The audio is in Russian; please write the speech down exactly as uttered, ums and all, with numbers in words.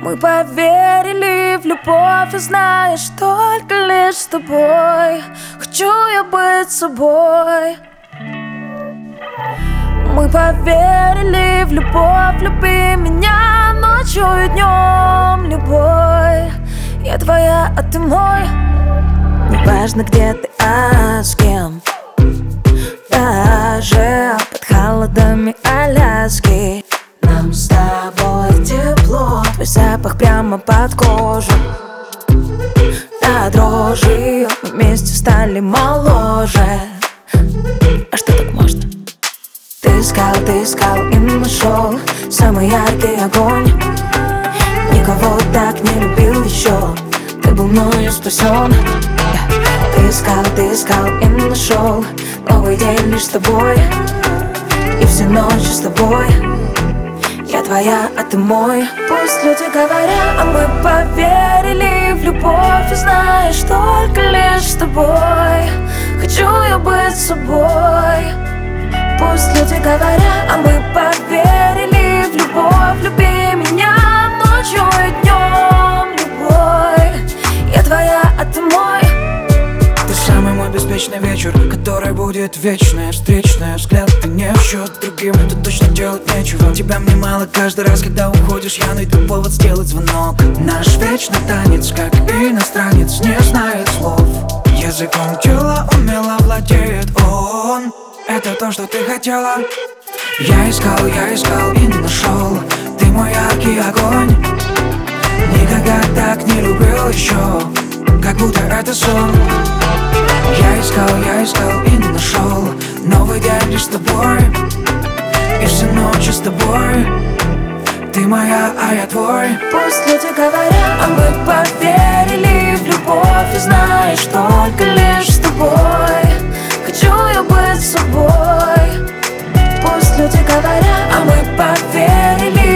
Мы поверили в любовь, и знаешь, только лишь с тобой хочу я быть собой. Мы поверили в любовь, люби меня ночью и днем, любовь. Я твоя, а ты мой. Неважно, где ты, а с кем. Даже под холодами Аляски нам с тобой тепло. Твой запах прямо под кожу. До дрожи мы вместе стали моложе. А что так можно? Ты искал, ты искал и нашел самый яркий огонь. Никого так не любил еще. Ты был мною спасен. Ты искал, ты искал и нашел новый день лишь с тобой. И все ночи с тобой. Я твоя, а ты мой. Пусть люди говорят, а мы поверили в любовь. И знаешь, только лишь с тобой хочу я быть собой. Пусть люди говорят, а мы поверили в любовь. Люби меня ночью и днем, любовь. Я твоя, а ты мой. Ты самый мой беспечный вечер, который будет вечная встречная. Взгляд ты не в счет другим, тут точно делать нечего. Тебя мне мало каждый раз, когда уходишь, я найду повод сделать звонок. Наш вечный танец, как иностранец, не знает слов. Языком тела умело владеет он. Это то, что ты хотела. Я искал, я искал и нашел. Ты мой яркий огонь. Никогда так не любил еще, как будто это сон. Я искал, я искал и нашел новый день лишь с тобой. И все ночи с тобой. Ты моя, а я твой. Пусть люди говорят, а мы поверили в любовь. И знаешь, только лишь с тобой хочу я быть собой. Пусть люди говорят, а мы поверили